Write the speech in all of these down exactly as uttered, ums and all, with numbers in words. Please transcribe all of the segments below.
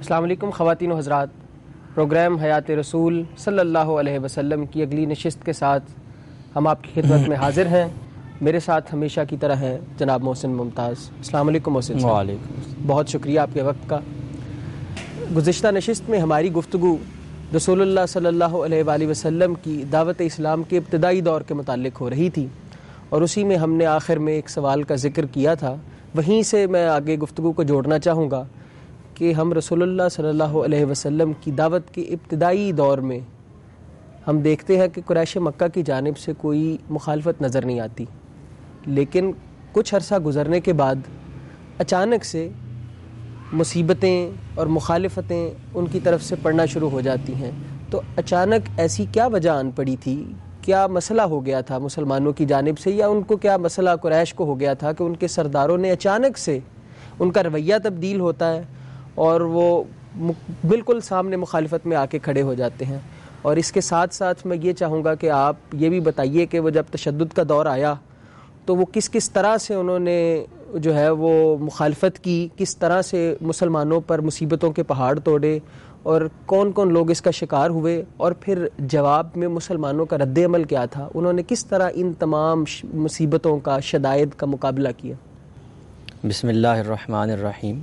السلام علیکم خواتین و حضرات، پروگرام حیات رسول صلی اللہ علیہ وسلم کی اگلی نشست کے ساتھ ہم آپ کی خدمت میں حاضر ہیں۔ میرے ساتھ ہمیشہ کی طرح ہیں جناب محسن ممتاز۔ السلام علیکم محسن صاحب۔ وعلیکم۔ بہت شکریہ آپ کے وقت کا۔ گزشتہ نشست میں ہماری گفتگو رسول اللہ صلی اللہ علیہ وآلہ وسلم کی دعوت اسلام کے ابتدائی دور کے متعلق ہو رہی تھی، اور اسی میں ہم نے آخر میں ایک سوال کا ذکر کیا تھا۔ وہیں سے میں آگے گفتگو کو جوڑنا چاہوں گا کہ ہم رسول اللہ صلی اللہ علیہ وسلم کی دعوت کے ابتدائی دور میں ہم دیکھتے ہیں کہ قریش مکہ کی جانب سے کوئی مخالفت نظر نہیں آتی، لیکن کچھ عرصہ گزرنے کے بعد اچانک سے مصیبتیں اور مخالفتیں ان کی طرف سے پڑنا شروع ہو جاتی ہیں۔ تو اچانک ایسی کیا وجہ آن پڑی تھی؟ کیا مسئلہ ہو گیا تھا مسلمانوں کی جانب سے، یا ان کو کیا مسئلہ قریش کو ہو گیا تھا کہ ان کے سرداروں نے اچانک سے ان کا رویہ تبدیل ہوتا ہے اور وہ بالکل سامنے مخالفت میں آ کے کھڑے ہو جاتے ہیں؟ اور اس کے ساتھ ساتھ میں یہ چاہوں گا کہ آپ یہ بھی بتائیے کہ وہ جب تشدد کا دور آیا تو وہ کس کس طرح سے انہوں نے جو ہے وہ مخالفت کی، کس طرح سے مسلمانوں پر مصیبتوں کے پہاڑ توڑے، اور کون کون لوگ اس کا شکار ہوئے، اور پھر جواب میں مسلمانوں کا رد عمل کیا تھا، انہوں نے کس طرح ان تمام مصیبتوں کا، شدائد کا مقابلہ کیا؟ بسم اللہ الرحمن الرحیم۔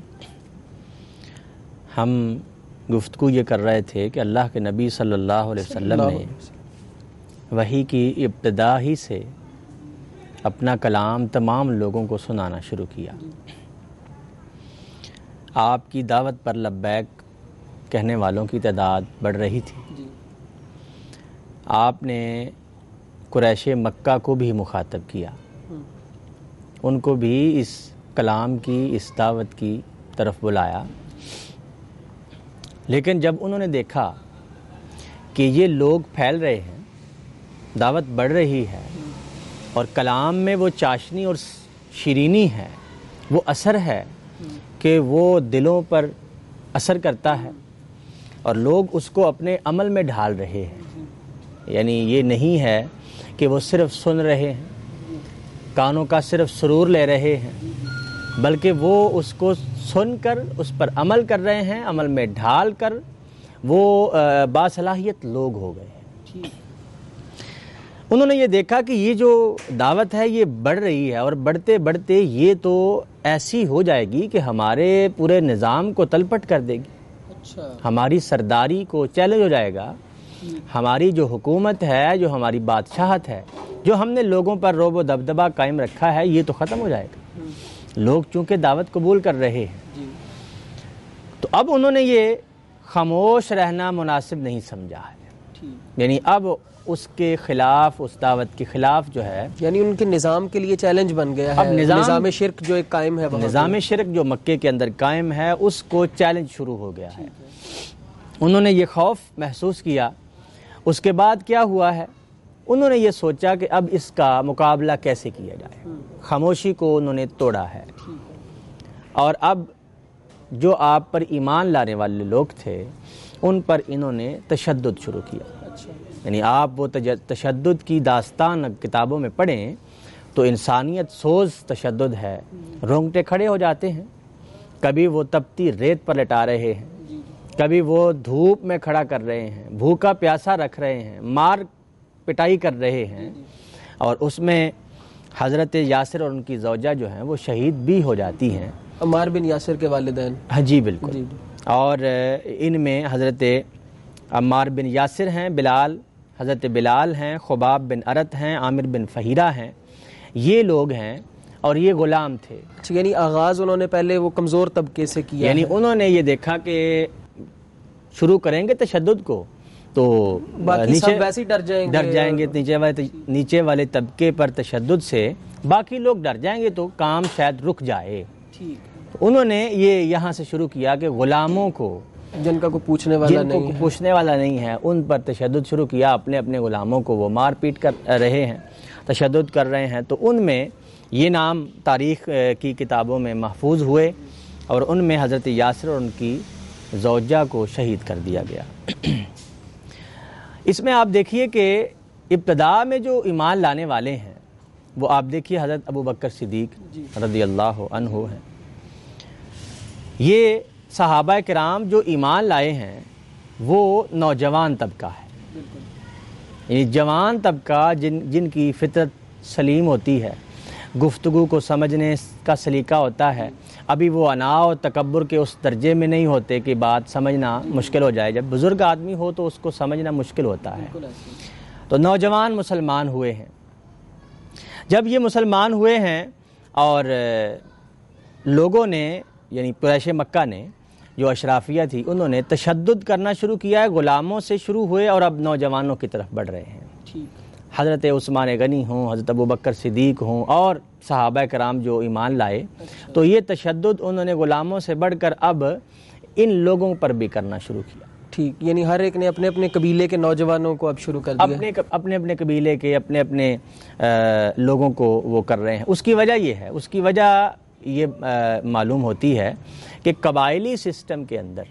ہم گفتگو یہ کر رہے تھے کہ اللہ کے نبی صلی اللہ علیہ وسلم نے وحی کی ابتدا ہی سے اپنا کلام تمام لوگوں کو سنانا شروع کیا۔ آپ کی دعوت پر لبیک کہنے والوں کی تعداد بڑھ رہی تھی۔ آپ نے قریش مکہ کو بھی مخاطب کیا، ان کو بھی اس کلام کی، اس دعوت کی طرف بلایا، لیکن جب انہوں نے دیکھا کہ یہ لوگ پھیل رہے ہیں، دعوت بڑھ رہی ہے، اور کلام میں وہ چاشنی اور شیرینی ہے، وہ اثر ہے کہ وہ دلوں پر اثر کرتا ہے، اور لوگ اس کو اپنے عمل میں ڈھال رہے ہیں۔ یعنی یہ نہیں ہے کہ وہ صرف سن رہے ہیں، کانوں کا صرف سرور لے رہے ہیں، بلکہ وہ اس کو سن کر اس پر عمل کر رہے ہیں، عمل میں ڈھال کر وہ باصلاحیت لوگ ہو گئے ہیں۔ انہوں نے یہ دیکھا کہ یہ جو دعوت ہے یہ بڑھ رہی ہے، اور بڑھتے بڑھتے یہ تو ایسی ہو جائے گی کہ ہمارے پورے نظام کو تلپٹ کر دے گی، ہماری سرداری کو چیلنج ہو جائے گا، ہماری جو حکومت ہے، جو ہماری بادشاہت ہے، جو ہم نے لوگوں پر رعب و دبدبہ قائم رکھا ہے، یہ تو ختم ہو جائے گا۔ لوگ چونکہ دعوت قبول کر رہے ہیں، تو اب انہوں نے یہ خاموش رہنا مناسب نہیں سمجھا ہے، یعنی اب اس کے خلاف، اس دعوت کے خلاف جو ہے، یعنی ان کے نظام کے لیے چیلنج بن گیا ہے۔ نظام, نظام شرک جو ایک قائم ہے، نظام شرک جو مکے کے اندر قائم ہے، اس کو چیلنج شروع ہو گیا ہے۔ انہوں نے یہ خوف محسوس کیا۔ اس کے بعد کیا ہوا ہے، انہوں نے یہ سوچا کہ اب اس کا مقابلہ کیسے کیا جائے۔ خاموشی کو انہوں نے توڑا ہے، اور اب جو آپ پر ایمان لانے والے لوگ تھے ان پر انہوں نے تشدد شروع کیا۔ یعنی آپ وہ تشدد کی داستان کتابوں میں پڑھیں تو انسانیت سوز تشدد ہے، رونگٹے کھڑے ہو جاتے ہیں۔ کبھی وہ تپتی ریت پر لٹا رہے ہیں، کبھی وہ دھوپ میں کھڑا کر رہے ہیں، بھوکا پیاسا رکھ رہے ہیں، مار پٹائی کر رہے ہیں، اور اس میں حضرت یاسر اور ان کی زوجہ جو ہیں وہ شہید بھی ہو جاتی ہیں، عمار بن یاسر کے والدین۔ ہاں جی بالکل۔ اور ان میں حضرت عمار بن یاسر ہیں، بلال، حضرت بلال ہیں، خباب بن ارت ہیں، عامر بن فہیرہ ہیں، یہ لوگ ہیں، اور یہ غلام تھے۔ یعنی آغاز انہوں نے پہلے وہ کمزور طبقے سے کیا، یعنی انہوں نے یہ دیکھا کہ شروع کریں گے تشدد کو تو نیچے ویسے ڈر جائیں گے ڈر جائیں گے نیچے والے نیچے والے طبقے پر تشدد سے باقی لوگ ڈر جائیں گے تو کام شاید رک جائے۔ تو انہوں نے یہ یہاں سے شروع کیا کہ غلاموں کو، جن کا کوئی پوچھنے والا جن نہیں کو پوچھنے والا نہیں ہے، ان پر تشدد شروع کیا۔ اپنے اپنے غلاموں کو وہ مار پیٹ کر رہے ہیں، تشدد کر رہے ہیں، تو ان میں یہ نام تاریخ کی کتابوں میں محفوظ ہوئے، اور ان میں حضرت یاسر اور ان کی زوجہ کو شہید کر دیا گیا۔ اس میں آپ دیکھیے کہ ابتدا میں جو ایمان لانے والے ہیں وہ آپ دیکھیے حضرت ابو بکر صدیق رضی اللہ عنہ ہیں، یہ صحابہ کرام جو ایمان لائے ہیں وہ نوجوان طبقہ ہے، یعنی جوان طبقہ جن جن کی فطرت سلیم ہوتی ہے، گفتگو کو سمجھنے کا سلیقہ ہوتا ہے، ابھی وہ انا و تکبر کے اس درجے میں نہیں ہوتے کہ بات سمجھنا مشکل ہو جائے۔ جب بزرگ آدمی ہو تو اس کو سمجھنا مشکل ہوتا ہے۔ تو نوجوان مسلمان ہوئے ہیں۔ جب یہ مسلمان ہوئے ہیں اور لوگوں نے یعنی قریش مکہ نے جو اشرافیہ تھی انہوں نے تشدد کرنا شروع کیا ہے، غلاموں سے شروع ہوئے اور اب نوجوانوں کی طرف بڑھ رہے ہیں۔ حضرت عثمان غنی ہوں، حضرت ابوبکر صدیق ہوں اور صحابہ کرام جو ایمان لائے، تو یہ تشدد انہوں نے غلاموں سے بڑھ کر اب ان لوگوں پر بھی کرنا شروع کیا۔ ٹھیک، یعنی ہر ایک نے اپنے اپنے قبیلے کے نوجوانوں کو اب شروع کر دیا، اپنے اپنے اپنے قبیلے کے اپنے اپنے لوگوں کو وہ کر رہے ہیں۔ اس کی وجہ یہ ہے، اس کی وجہ یہ معلوم ہوتی ہے کہ قبائلی سسٹم کے اندر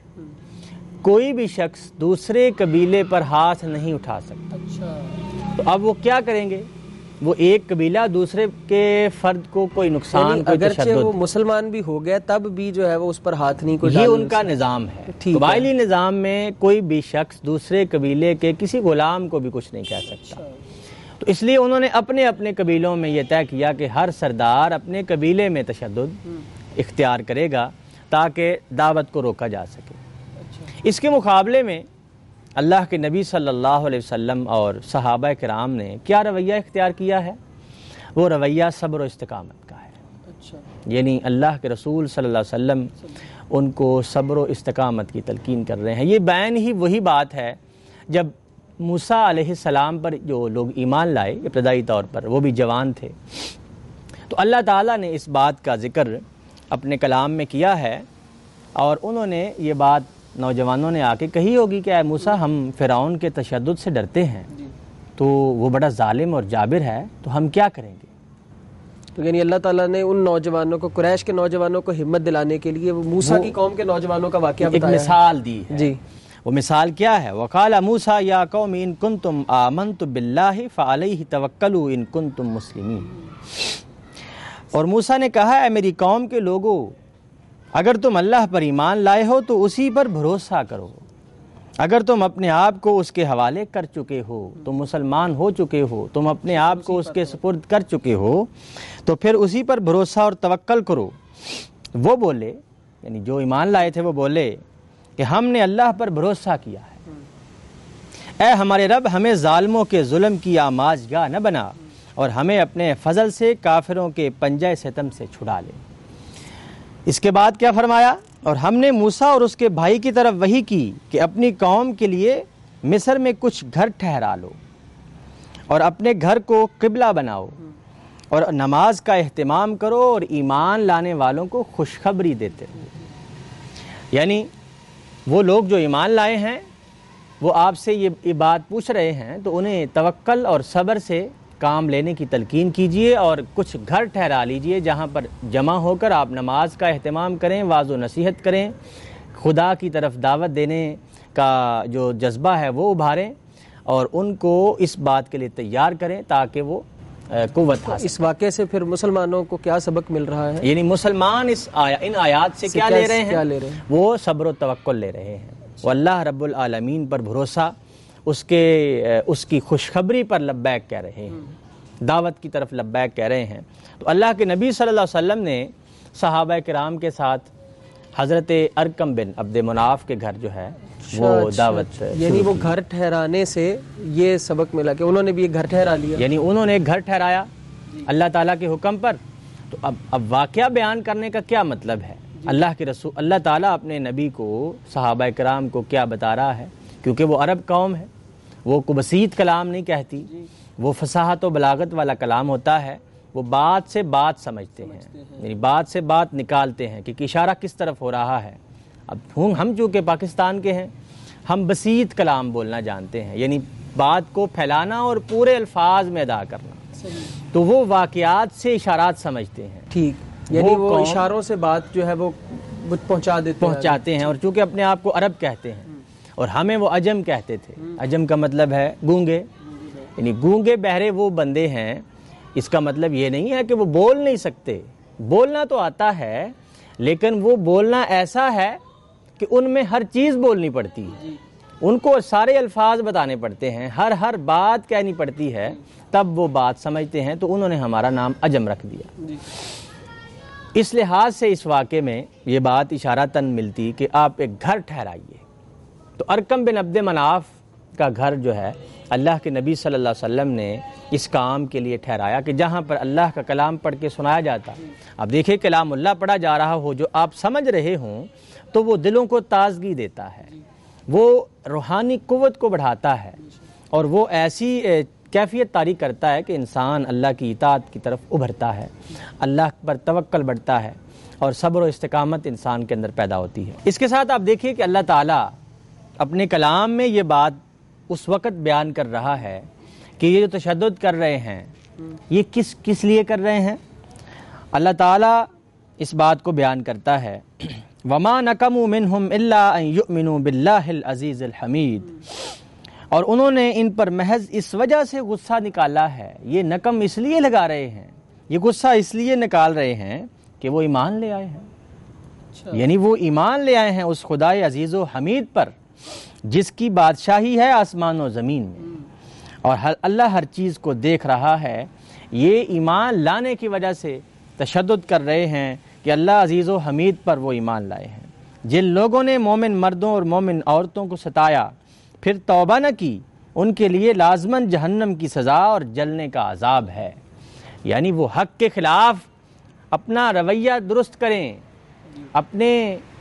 کوئی بھی شخص دوسرے قبیلے پر ہاتھ نہیں اٹھا سکتا۔ تو اب وہ کیا کریں گے؟ وہ ایک قبیلہ دوسرے کے فرد کو کوئی نقصان، کوئی اگرچہ تشدد، وہ مسلمان بھی ہو گیا تب بھی جو ہے وہ اس پر ہاتھ نہیں کوئی یہ ڈال ان کا نظام ہے۔ ٹھیک ہے۔ قبائلی نظام میں کوئی بھی شخص دوسرے قبیلے کے کسی غلام کو بھی کچھ نہیں کہہ سکتا۔ تو اس لیے انہوں نے اپنے اپنے قبیلوں میں یہ طے کیا کہ ہر سردار اپنے قبیلے میں تشدد اختیار کرے گا تاکہ دعوت کو روکا جا سکے۔ اس کے مقابلے میں اللہ کے نبی صلی اللہ علیہ وسلم اور صحابہ کرام نے کیا رویہ اختیار کیا ہے؟ وہ رویہ صبر و استقامت کا ہے۔ یعنی اللہ کے رسول صلی اللہ علیہ وسلم ان کو صبر و استقامت کی تلقین کر رہے ہیں۔ یہ بیان ہی وہی بات ہے جب موسیٰ علیہ السلام پر جو لوگ ایمان لائے ابتدائی طور پر، وہ بھی جوان تھے، تو اللہ تعالیٰ نے اس بات کا ذکر اپنے کلام میں کیا ہے اور انہوں نے یہ بات نوجوانوں نے آ کے کہی ہوگی کہ اے موسیٰ ہم فرعون کے تشدد سے ڈرتے ہیں، تو وہ بڑا ظالم اور جابر ہے، تو ہم کیا کریں گے؟ تو یعنی اللہ تعالیٰ نے ان نوجوانوں کو، قریش کے نوجوانوں کو ہمت دلانے کے لیے وہ موسیٰ کی قوم کے نوجوانوں کا واقعہ ایک بتایا مثال دی ہے۔ جی، وہ مثال کیا ہے؟ وَقَالَ مُوسَىٰ يَا قَوْمِ إِن كُنتُمْ آمَنْتُ بِاللَّهِ فَعَلَيْهِ تَوَكَّلُوا إِن كُنتُمْ مُسْلِمِينَ۔ اور موسیٰ نے کہا اے میری قوم کے لوگو، اگر تم اللہ پر ایمان لائے ہو تو اسی پر بھروسہ کرو، اگر تم اپنے آپ کو اس کے حوالے کر چکے ہو، تم مسلمان ہو چکے ہو، تم اپنے آپ کو اس کے سپرد کر چکے ہو، تو پھر اسی پر بھروسہ اور توکل کرو۔ وہ بولے، یعنی جو ایمان لائے تھے وہ بولے کہ ہم نے اللہ پر بھروسہ کیا ہے، اے ہمارے رب ہمیں ظالموں کے ظلم کی آماج گاہ نہ بنا اور ہمیں اپنے فضل سے کافروں کے پنجہ ستم سے چھڑا لے۔ اس کے بعد کیا فرمایا؟ اور ہم نے موسیٰ اور اس کے بھائی کی طرف وحی کی کہ اپنی قوم کے لیے مصر میں کچھ گھر ٹھہرا لو اور اپنے گھر کو قبلہ بناؤ اور نماز کا اہتمام کرو اور ایمان لانے والوں کو خوشخبری دیتے رہو۔ یعنی وہ لوگ جو ایمان لائے ہیں وہ آپ سے یہ بات پوچھ رہے ہیں تو انہیں توکل اور صبر سے کام لینے کی تلقین کیجئے اور کچھ گھر ٹھہرا لیجئے جہاں پر جمع ہو کر آپ نماز کا اہتمام کریں، واعظ و نصیحت کریں، خدا کی طرف دعوت دینے کا جو جذبہ ہے وہ ابھاریں اور ان کو اس بات کے لیے تیار کریں تاکہ وہ قوت حاصل۔ اس واقعے سے پھر مسلمانوں کو کیا سبق مل رہا ہے؟ یعنی مسلمان اس آیا ان آیات سے کیا لے رہے ہیں؟ وہ صبر و توکل لے رہے ہیں، وہ اللہ رب العالمین پر بھروسہ، اس کے اس کی خوشخبری پر لبیک کہہ رہے ہیں، دعوت کی طرف لبیک کہہ رہے ہیں۔ تو اللہ کے نبی صلی اللہ علیہ وسلم نے صحابہ کرام کے ساتھ حضرت ارقم بن عبد مناف کے گھر جو ہے وہ دعوت، یعنی وہ گھر ٹھہرانے سے یہ سبق ملا کہ انہوں نے بھی ایک گھر ٹھہرا لیا، یعنی انہوں نے ایک گھر ٹھہرایا اللہ تعالیٰ کے حکم پر۔ تو اب اب واقعہ بیان کرنے کا کیا مطلب ہے؟ اللہ کے رسول اللہ تعالیٰ اپنے نبی کو، صحابہ کرام کو کیا بتا رہا ہے؟ کیونکہ وہ عرب قوم ہے، وہ کو بسیط کلام نہیں کہتی، وہ فصاحت و بلاغت والا کلام ہوتا ہے، وہ بات سے بات سمجھتے ہیں، یعنی بات سے بات نکالتے ہیں کہ اشارہ کس طرف ہو رہا ہے۔ اب ہم چونکہ پاکستان کے ہیں، ہم بسیط کلام بولنا جانتے ہیں، یعنی بات کو پھیلانا اور پورے الفاظ میں ادا کرنا، تو وہ واقعات سے اشارات سمجھتے ہیں۔ ٹھیک، یعنی وہ اشاروں سے بات جو ہے وہ پہنچا دیتے پہنچاتے ہیں، اور چونکہ اپنے آپ کو عرب کہتے ہیں اور ہمیں وہ عجم کہتے تھے۔ عجم کا مطلب ہے گونگے، یعنی گونگے بہرے وہ بندے ہیں، اس کا مطلب یہ نہیں ہے کہ وہ بول نہیں سکتے، بولنا تو آتا ہے لیکن وہ بولنا ایسا ہے کہ ان میں ہر چیز بولنی پڑتی ہے، ان کو سارے الفاظ بتانے پڑتے ہیں، ہر ہر بات کہنی پڑتی ہے، تب وہ بات سمجھتے ہیں، تو انہوں نے ہمارا نام عجم رکھ دیا۔ اس لحاظ سے اس واقعے میں یہ بات اشارتاً ملتی کہ آپ ایک گھر ٹھہرائیے۔ تو ارقم بن عبد مناف کا گھر جو ہے اللہ کے نبی صلی اللہ علیہ وسلم نے اس کام کے لیے ٹھہرایا کہ جہاں پر اللہ کا کلام پڑھ کے سنایا جاتا، اب دیکھیں کلام اللہ پڑھا جا رہا ہو جو آپ سمجھ رہے ہوں تو وہ دلوں کو تازگی دیتا ہے، وہ روحانی قوت کو بڑھاتا ہے، اور وہ ایسی کیفیت طاری کرتا ہے کہ انسان اللہ کی اطاعت کی طرف ابھرتا ہے، اللہ پر توکل بڑھتا ہے، اور صبر و استقامت انسان کے اندر پیدا ہوتی ہے۔ اس کے ساتھ آپ دیکھیے کہ اللہ تعالیٰ اپنے کلام میں یہ بات اس وقت بیان کر رہا ہے کہ یہ جو تشدد کر رہے ہیں یہ کس کس لیے کر رہے ہیں۔ اللہ تعالیٰ اس بات کو بیان کرتا ہے وَمَا نَقَمُوا مِنْهُمْ إِلَّا أَن يُؤْمِنُوا بِاللَّهِ الْعَزِيزِ الْحَمِيدِ، اور انہوں نے ان پر محض اس وجہ سے غصہ نکالا ہے، یہ نقم اس لیے لگا رہے ہیں، یہ غصہ اس لیے نکال رہے ہیں کہ وہ ایمان لے آئے ہیں، یعنی وہ ایمان لے آئے ہیں اس خدائے عزیز و حمید پر جس کی بادشاہی ہے آسمان و زمین میں، اور اللہ ہر چیز کو دیکھ رہا ہے۔ یہ ایمان لانے کی وجہ سے تشدد کر رہے ہیں کہ اللہ عزیز و حمید پر وہ ایمان لائے ہیں۔ جن لوگوں نے مومن مردوں اور مومن عورتوں کو ستایا پھر توبہ نہ کی، ان کے لیے لازماً جہنم کی سزا اور جلنے کا عذاب ہے۔ یعنی وہ حق کے خلاف اپنا رویہ درست کریں، اپنے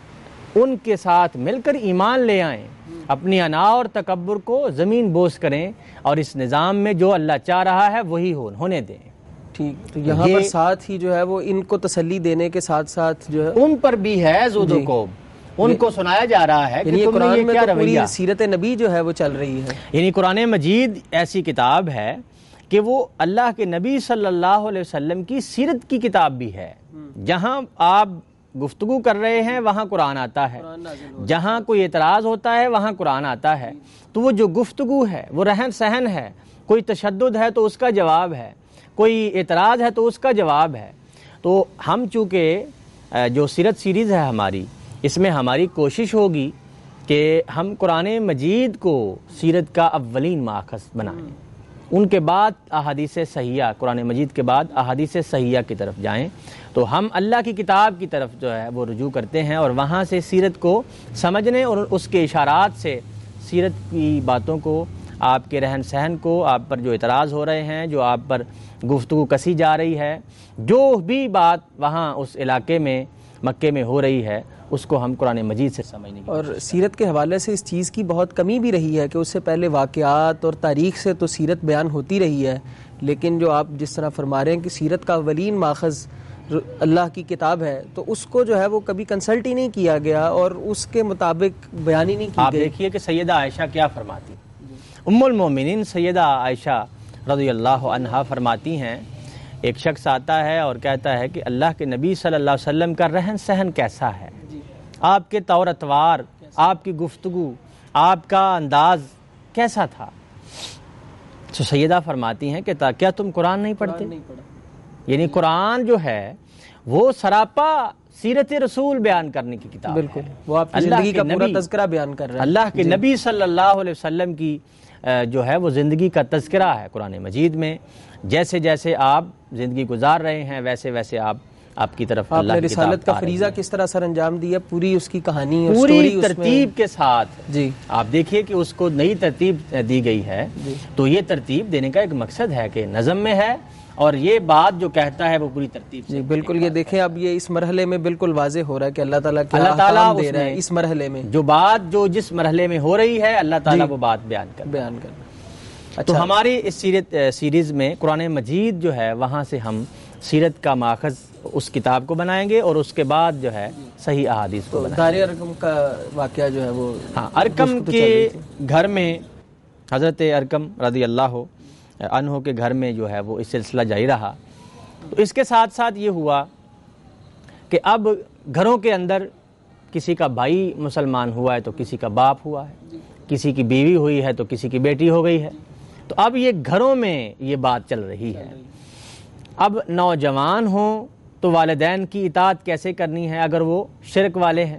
ان کے ساتھ مل کر ایمان لے آئیں، اپنی انا اور تکبر کو زمین بوس کریں، اور اس نظام میں جو اللہ چاہ رہا ہے وہی ہونے دیں۔ ٹھیک، تو یہاں پر ساتھ ہی جو ہے وہ ان کو تسلی دینے کے ساتھ ساتھ جو ہے ان پر بھی ہے زود و کوب، ان کو سنایا جا رہا ہے کہ یعنی تم نے قرآن یہ میں کیا تو پوری رویہ۔ سیرت نبی جو ہے وہ چل رہی ہے، یعنی قرآن مجید ایسی کتاب ہے کہ وہ اللہ کے نبی صلی اللہ علیہ وسلم کی سیرت کی کتاب بھی ہے۔ جہاں آپ گفتگو کر رہے ہیں وہاں قرآن آتا ہے، جہاں کوئی اعتراض ہوتا ہے وہاں قرآن آتا ہے، تو وہ جو گفتگو ہے وہ رہن سہن ہے، کوئی تشدد ہے تو اس کا جواب ہے، کوئی اعتراض ہے تو اس کا جواب ہے۔ تو ہم چونکہ جو سیرت سیریز ہے ہماری، اس میں ہماری کوشش ہوگی کہ ہم قرآن مجید کو سیرت کا اولین ماخذ بنائیں، ان کے بعد احادیث صحیحہ، قرآن مجید کے بعد احادیث صحیحہ کی طرف جائیں، تو ہم اللہ کی کتاب کی طرف جو ہے وہ رجوع کرتے ہیں، اور وہاں سے سیرت کو سمجھنے اور اس کے اشارات سے سیرت کی باتوں کو، آپ کے رہن سہن کو، آپ پر جو اعتراض ہو رہے ہیں، جو آپ پر گفتگو کسی جا رہی ہے، جو بھی بات وہاں اس علاقے میں مکے میں ہو رہی ہے، اس کو ہم قرآن مجید سے سمجھنے کی۔ اور سیرت کے حوالے سے اس چیز کی بہت کمی بھی رہی ہے کہ اس سے پہلے واقعات اور تاریخ سے تو سیرت بیان ہوتی رہی ہے، لیکن جو آپ جس طرح فرما رہے ہیں کہ سیرت کا اولین ماخذ اللہ کی کتاب ہے، تو اس کو جو ہے وہ کبھی کنسلٹ ہی نہیں کیا گیا اور اس کے مطابق بیان ہی نہیں کی گئی۔ آپ دیکھیے کہ سیدہ عائشہ کیا فرماتی، ام المومنین سیدہ عائشہ رضی اللہ عنہا فرماتی ہیں، ایک شخص آتا ہے اور کہتا ہے کہ اللہ کے نبی صلی اللہ علیہ وسلم کا رہن سہن کیسا ہے، آپ کے طور اتوار، آپ کی گفتگو، آپ کا انداز کیسا تھا؟ تو سیدہ فرماتی ہیں کہ کیا تم قرآن نہیں پڑھتے؟ یعنی قرآن جو ہے وہ سراپا سیرت رسول بیان کرنے کی کتاب ہے، بالکل وہ آپ کی زندگی کا پورا تذکرہ بیان کر رہا ہے۔ اللہ کے نبی صلی اللہ علیہ وسلم کی جو ہے وہ زندگی کا تذکرہ ہے قرآن مجید میں، جیسے جیسے آپ زندگی گزار رہے ہیں ویسے ویسے آپ آپ کی طرف اللہ کی کتاب رسالت کا فریضہ کس طرح سر انجام دیا، پوری اس کی کہانی اور پوری ترتیب کے ساتھ۔ جی آپ دیکھیے کہ اس کو نئی ترتیب دی گئی ہے، تو یہ ترتیب دینے کا ایک مقصد ہے کہ نظم میں ہے، اور یہ بات جو کہتا ہے وہ پوری ترتیب سے۔ جی بالکل، یہ دیکھیں اب یہ اس مرحلے میں بالکل واضح ہو رہا ہے کہ اللہ تعالیٰ کیا احکام دے رہا ہے اس مرحلے میں، جو بات جو جس مرحلے میں ہو رہی ہے اللہ تعالیٰ وہ بات بیان کر بیان کر۔ تو ہماری اس سیرت سیریز میں قرآن مجید جو ہے وہاں سے ہم سیرت کا ماخذ اس کتاب کو بنائیں گے، اور اس کے بعد جو ہے صحیح احادیث کو بنائیں گے۔ دار ارقم کا واقعہ جو ہے وہ ہاں، ارقم کے گھر میں، حضرت ارقم رضی اللہ عنہ کے گھر میں جو ہے وہ اس سلسلہ جاری رہا۔ تو اس کے ساتھ ساتھ یہ ہوا کہ اب گھروں کے اندر کسی کا بھائی مسلمان ہوا ہے تو کسی کا باپ ہوا ہے، کسی کی بیوی ہوئی ہے تو کسی کی بیٹی ہو گئی ہے، تو اب یہ گھروں میں یہ بات چل رہی ہے۔ اب نوجوان ہوں تو والدین کی اطاعت کیسے کرنی ہے اگر وہ شرک والے ہیں،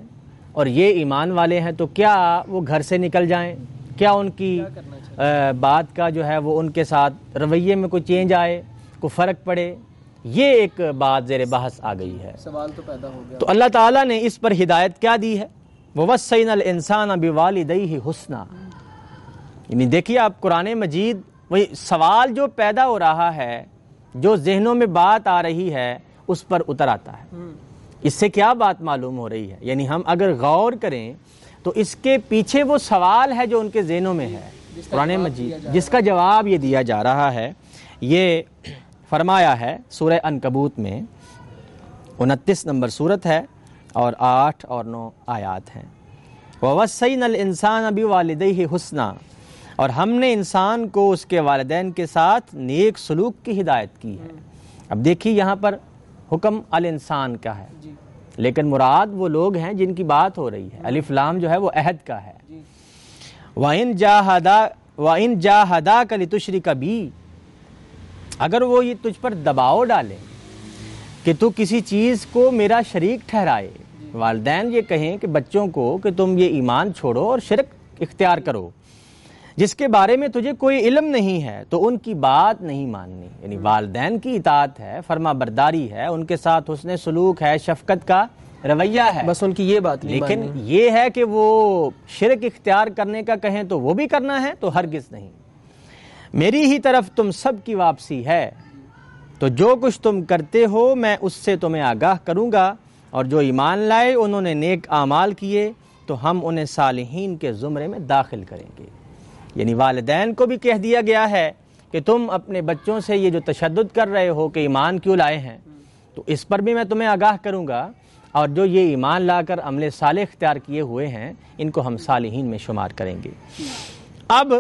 اور یہ ایمان والے ہیں تو کیا وہ گھر سے نکل جائیں؟ کیا ان کی بات کا جو ہے وہ ان کے ساتھ رویے میں کوئی چینج آئے، کوئی فرق پڑے؟ یہ ایک بات زیر بحث آ گئی ہے، سوال تو پیدا ہو گیا۔ تو اللہ تعالیٰ نے اس پر ہدایت کیا دی ہے؟ وَوَصَّيْنَا الْإِنسَانَ بِوَالِدَيْهِ حُسْنًا، یعنی دیکھیے آپ قرآن مجید، وہی سوال جو پیدا ہو رہا ہے، جو ذہنوں میں بات آ رہی ہے، اس پر اتر آتا ہے۔ اس سے کیا بات معلوم ہو رہی ہے؟ یعنی ہم اگر غور کریں تو اس کے پیچھے وہ سوال ہے جو ان کے ذہنوں میں ہے، قرآن مجید جس کا جواب یہ دیا جا رہا ہے۔ یہ فرمایا ہے سورہ عنکبوت میں، انتیس نمبر سورت ہے اور آٹھ اور نو آیات ہیں۔ وَوَصَّيْنَا الْإِنسَانَ بِوَالِدَيْهِ حُسْنًا، اور ہم نے انسان کو اس کے والدین کے ساتھ نیک سلوک کی ہدایت کی ہے۔ اب دیکھیے یہاں پر حکم الانسان کا ہے، لیکن مراد وہ لوگ ہیں جن کی بات ہو رہی ہے۔ الف لام جو ہے وہ عہد کا ہے۔ وَإِن جَاهَدَا وَإِن جَاهَدَاكَ لِتُشْرِكَ بِي، اگر وہ یہ تجھ پر دباؤ ڈالیں کہ تو کسی چیز کو میرا شریک ٹھہرائے، والدین یہ کہیں کہ بچوں کو کہ تم یہ ایمان چھوڑو اور شرک اختیار کرو جس کے بارے میں تجھے کوئی علم نہیں ہے، تو ان کی بات نہیں ماننی۔ یعنی والدین کی اطاعت ہے، فرما برداری ہے، ان کے ساتھ حسن سلوک ہے، شفقت کا رویہ ہے، بس ان کی یہ بات نہیں لیکن ماننی۔ یہ ہے کہ وہ شرک اختیار کرنے کا کہیں تو وہ بھی کرنا ہے تو ہرگز نہیں۔ میری ہی طرف تم سب کی واپسی ہے، تو جو کچھ تم کرتے ہو میں اس سے تمہیں آگاہ کروں گا، اور جو ایمان لائے انہوں نے نیک اعمال کیے تو ہم انہیں صالحین کے زمرے میں داخل کریں گے۔ یعنی والدین کو بھی کہہ دیا گیا ہے کہ تم اپنے بچوں سے یہ جو تشدد کر رہے ہو کہ ایمان کیوں لائے ہیں، تو اس پر بھی میں تمہیں آگاہ کروں گا، اور جو یہ ایمان لا کر عمل صالح اختیار کیے ہوئے ہیں ان کو ہم صالحین میں شمار کریں گے۔ اب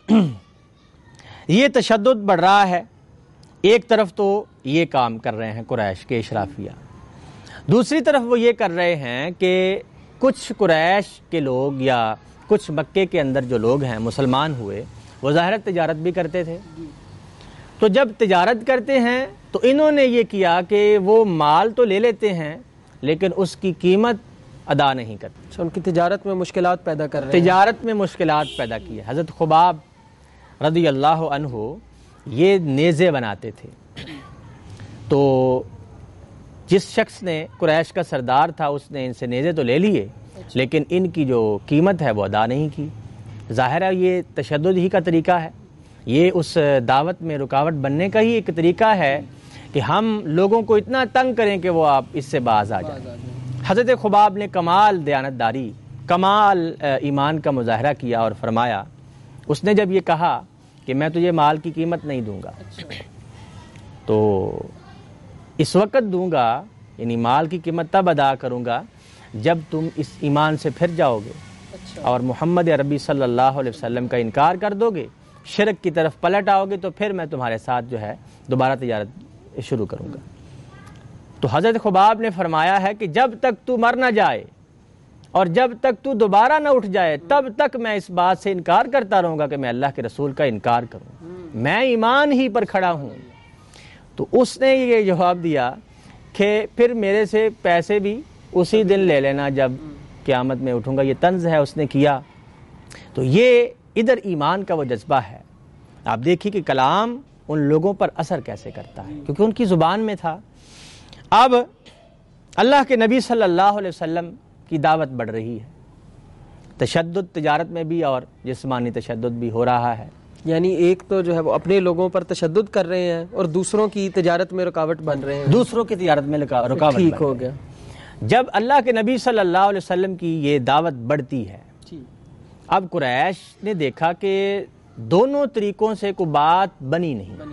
یہ تشدد بڑھ رہا ہے، ایک طرف تو یہ کام کر رہے ہیں قریش کے اشرافیہ، دوسری طرف وہ یہ کر رہے ہیں کہ کچھ قریش کے لوگ یا کچھ مکے کے اندر جو لوگ ہیں مسلمان ہوئے، وہ ظاہر تجارت بھی کرتے تھے، تو جب تجارت کرتے ہیں تو انہوں نے یہ کیا کہ وہ مال تو لے لیتے ہیں لیکن اس کی قیمت ادا نہیں کرتے، ان کی تجارت میں مشکلات پیدا کر رہے ہیں۔ تجارت میں مشکلات پیدا کی ہے۔ حضرت خباب رضی اللہ عنہ یہ نیزے بناتے تھے، تو جس شخص نے قریش کا سردار تھا اس نے ان سے نیزے تو لے لیے لیکن ان کی جو قیمت ہے وہ ادا نہیں کی۔ ظاہر ہے یہ تشدد ہی کا طریقہ ہے، یہ اس دعوت میں رکاوٹ بننے کا ہی ایک طریقہ ہے کہ ہم لوگوں کو اتنا تنگ کریں کہ وہ آپ اس سے باز آ جائیں۔ حضرت خباب نے کمال دیانتداری، کمال ایمان کا مظاہرہ کیا اور فرمایا، اس نے جب یہ کہا کہ میں تجھے مال کی قیمت نہیں دوں گا تو اس وقت دوں گا، یعنی مال کی قیمت تب ادا کروں گا جب تم اس ایمان سے پھر جاؤ گے اور محمد عربی صلی اللہ علیہ وسلم کا انکار کر دو گے، شرک کی طرف پلٹ آؤ گے، تو پھر میں تمہارے ساتھ جو ہے دوبارہ تجارت شروع کروں گا۔ تو حضرت خباب نے فرمایا ہے کہ جب تک تو مر نہ جائے اور جب تک تو دوبارہ نہ اٹھ جائے تب تک میں اس بات سے انکار کرتا رہوں گا کہ میں اللہ کے رسول کا انکار کروں، میں ایمان ہی پر کھڑا ہوں۔ تو اس نے یہ جواب دیا کہ پھر میرے سے پیسے بھی اسی دن لے لینا جب قیامت میں اٹھوں گا۔ یہ طنز ہے اس نے کیا۔ تو یہ ادھر ایمان کا وہ جذبہ ہے۔ آپ دیکھیے کہ کلام ان لوگوں پر اثر کیسے کرتا ہے، کیونکہ ان کی زبان میں تھا۔ اب اللہ کے نبی صلی اللہ علیہ وسلم کی دعوت بڑھ رہی ہے، تشدد تجارت میں بھی اور جسمانی تشدد بھی ہو رہا ہے۔ یعنی ایک تو جو ہے وہ اپنے لوگوں پر تشدد کر رہے ہیں اور دوسروں کی تجارت میں رکاوٹ بن رہے ہیں، دوسروں کی تجارت میں رکاوٹ ٹھیک بن ہو رہی گیا۔ ہے۔ جب اللہ کے نبی صلی اللہ علیہ وسلم کی یہ دعوت بڑھتی ہے، اب قریش نے دیکھا کہ دونوں طریقوں سے کوئی بات بنی نہیں،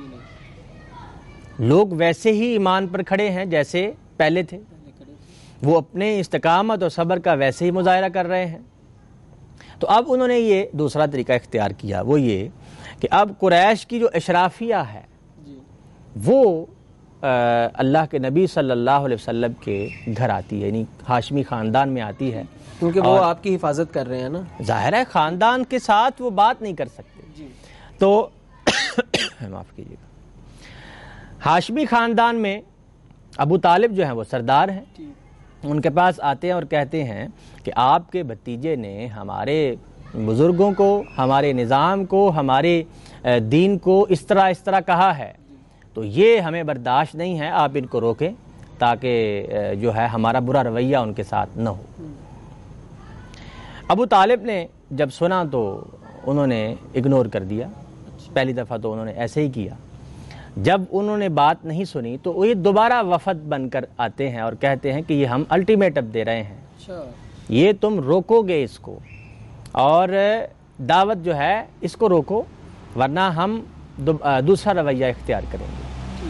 لوگ ویسے ہی ایمان پر کھڑے ہیں جیسے پہلے تھے، وہ اپنے استقامت اور صبر کا ویسے ہی مظاہرہ کر رہے ہیں۔ تو اب انہوں نے یہ دوسرا طریقہ اختیار کیا، وہ یہ کہ اب قریش کی جو اشرافیہ ہے وہ اللہ کے نبی صلی اللہ علیہ وسلم کے گھر آتی ہے، یعنی ہاشمی خاندان میں آتی ہے، کیونکہ وہ آپ کی حفاظت کر رہے ہیں نا، ظاہر ہے خاندان کے ساتھ وہ بات نہیں کر سکتے۔ تو معاف کیجیے گا، ہاشمی خاندان میں ابو طالب جو ہیں وہ سردار ہیں، ان کے پاس آتے ہیں اور کہتے ہیں کہ آپ کے بھتیجے نے ہمارے بزرگوں کو، ہمارے نظام کو، ہمارے دین کو اس طرح اس طرح کہا ہے، تو یہ ہمیں برداشت نہیں ہے، آپ ان کو روکیں تاکہ جو ہے ہمارا برا رویہ ان کے ساتھ نہ ہو۔ ابو طالب نے جب سنا تو انہوں نے اگنور کر دیا، پہلی دفعہ تو انہوں نے ایسے ہی کیا۔ جب انہوں نے بات نہیں سنی تو وہ دوبارہ وفد بن کر آتے ہیں اور کہتے ہیں کہ یہ ہم الٹیمیٹم دے رہے ہیں، یہ تم روکو گے اس کو اور دعوت جو ہے اس کو روکو، ورنہ ہم دوسرا رویہ اختیار کریں گے۔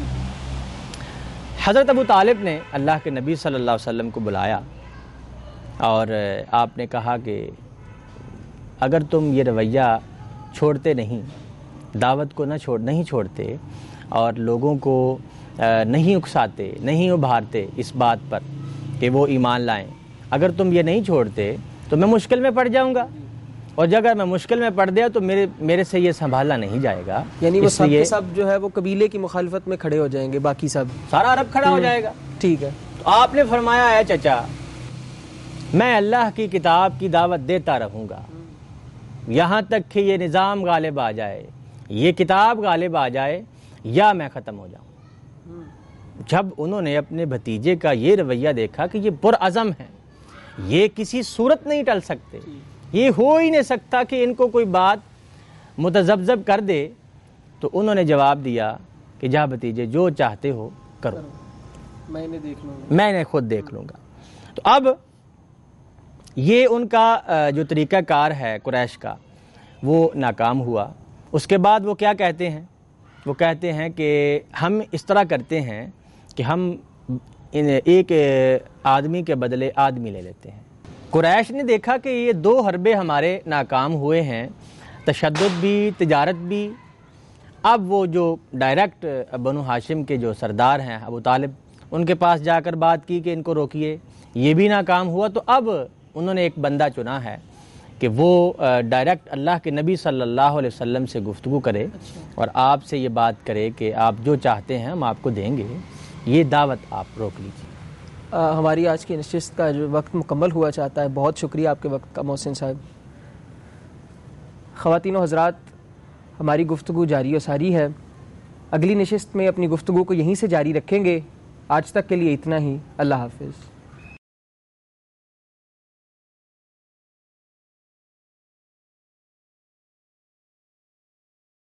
حضرت ابو طالب نے اللہ کے نبی صلی اللہ علیہ وسلم کو بلایا اور آپ نے کہا کہ اگر تم یہ رویہ چھوڑتے نہیں، دعوت کو نہ چھوڑ نہیں چھوڑتے اور لوگوں کو نہیں اکساتے، نہیں ابھارتے اس بات پر کہ وہ ایمان لائیں، اگر تم یہ نہیں چھوڑتے تو میں مشکل میں پڑ جاؤں گا، اور اگر میں مشکل میں پڑ گیا تو میرے میرے سے یہ سنبھالا نہیں جائے گا۔ یعنی وہ سب کے سب جو ہے وہ قبیلے کی مخالفت میں کھڑے ہو جائیں گے، باقی سب سارا عرب کھڑا ہو جائے گا۔ ٹھیک ہے، تو آپ نے فرمایا ہے چچا میں اللہ کی کتاب کی دعوت دیتا رہوں گا یہاں تک کہ یہ نظام غالب آ جائے، یہ کتاب غالب آ جائے یا میں ختم ہو جاؤں۔ جب انہوں نے اپنے بھتیجے کا یہ رویہ دیکھا کہ یہ پرعزم ہے، یہ کسی صورت نہیں ٹل سکتے، یہ ہو ہی نہیں سکتا کہ ان کو کوئی بات متذبذب کر دے، تو انہوں نے جواب دیا کہ جا بھتیجے جو چاہتے ہو کرو، میں نے دیکھ لوں گا، میں نے خود دیکھ لوں گا۔ تو اب یہ ان کا جو طریقہ کار ہے قریش کا وہ ناکام ہوا۔ اس کے بعد وہ کیا کہتے ہیں؟ وہ کہتے ہیں کہ ہم اس طرح کرتے ہیں کہ ہم ایک آدمی کے بدلے آدمی لے لیتے ہیں۔ قریش نے دیکھا کہ یہ دو حربے ہمارے ناکام ہوئے ہیں، تشدد بھی، تجارت بھی۔ اب وہ جو ڈائریکٹ بنو ہاشم کے جو سردار ہیں ابو طالب، ان کے پاس جا کر بات کی کہ ان کو روکیے، یہ بھی ناکام ہوا۔ تو اب انہوں نے ایک بندہ چنا ہے کہ وہ ڈائریکٹ اللہ کے نبی صلی اللہ علیہ وسلم سے گفتگو کرے اور آپ سے یہ بات کرے کہ آپ جو چاہتے ہیں ہم آپ کو دیں گے، یہ دعوت آپ روک لیجیے۔ ہماری آج کی نشست کا جو وقت مکمل ہوا چاہتا ہے، بہت شکریہ آپ کے وقت کا محسن صاحب۔ خواتین و حضرات، ہماری گفتگو جاری و ساری ہے، اگلی نشست میں اپنی گفتگو کو یہیں سے جاری رکھیں گے۔ آج تک کے لیے اتنا ہی، اللہ حافظ۔